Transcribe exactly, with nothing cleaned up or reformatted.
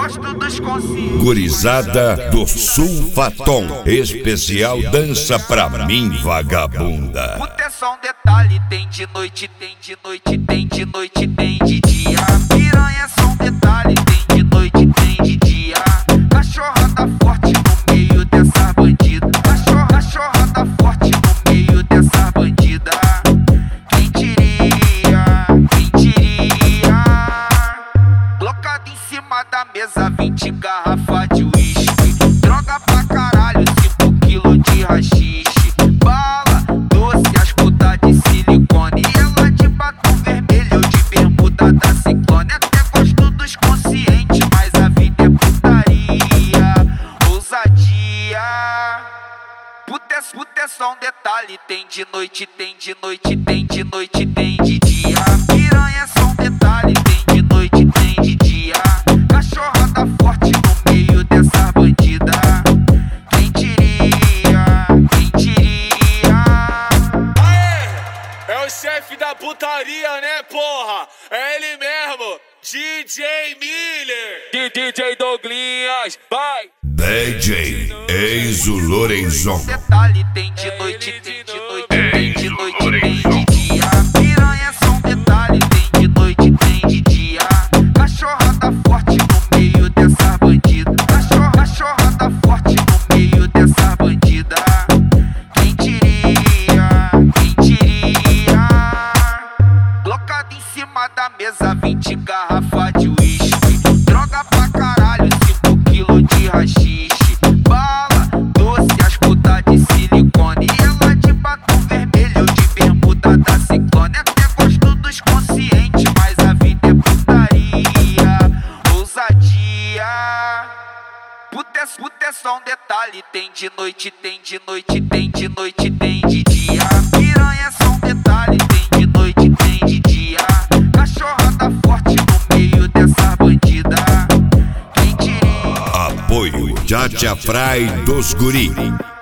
gosto dos conscientes. Gurizada do Sulfatom, especial dança pra mim, vagabunda. Puta é só um detalhe, tem de noite, tem de noite, tem de noite, tem de dia. Piranha é só um detalhe, tem de noite, tem de dia. Cachorrada forte no meio dessa bandida. Cachorra, cachorrada forte no meio dessa bandida. Quem diria, quem diria? Colocado em cima da mesa, vinte garrafas de uísque. Droga pra caralho, cinco quilos de rachixe. Bala, doce, as putas de silicone. E ela de batom vermelho, eu de bermuda da Ciclone. Até gosto dos conscientes, mas a vida é putaria, ousadia. Puta é, puta é só um detalhe, tem de noite, tem de noite, tem de noite, tem de dia. Piranha é só um detalhe, tem de noite, tem de dia. Cachorrada forte no meio dessa bandida. Quem diria, quem diria? Aê, é o chefe da putaria, né, porra? É ele mesmo, D J Miller. D J Douglinhas, vai. D J Enzo Lorenzon. Detalhe, tem de noite, tem de noite, tem de noite, tem de dia. Piranha é só um detalhe, tem de noite, tem de dia. Cachorrada forte no meio dessa bandida. Cachorra, cachorrada forte no meio dessa bandida. Quem diria, quem diria? Colocado em cima da mesa, vinte garrafas de uísque. Droga pra caralho, cinco quilos de rachixe. Bala, doce, as putas de silicone. E ela de batom vermelho, eu de bermuda da Ciclone. Até gosto dos conscientes, mas a vida é putaria, ousadia. Puta é, puta é só um detalhe, tem de noite, tem de noite, tem de noite, tem de dia. Piranha é só um detalhe, tem de noite, tem de dia. Cachorrada forte no meio dessa bandida. Quem diria? Apoio Jatia Fry dos Guri.